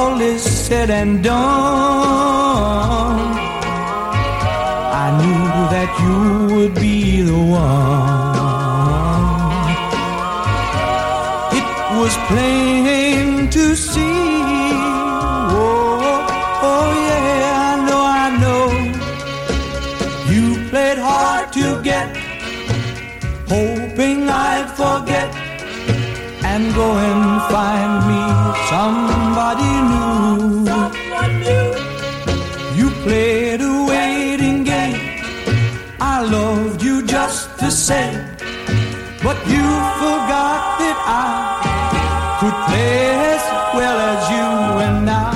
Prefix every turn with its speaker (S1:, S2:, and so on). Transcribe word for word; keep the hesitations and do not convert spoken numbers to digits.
S1: all is said and done, I knew that you would be the one. It was plain to see. Oh, oh yeah, I know, I know. You played hard to get, hoping I'd forget and go and find me somebody new.
S2: Someone new.
S1: You played a waiting game. I loved you just the same, but you forgot that I could play as well as you, and now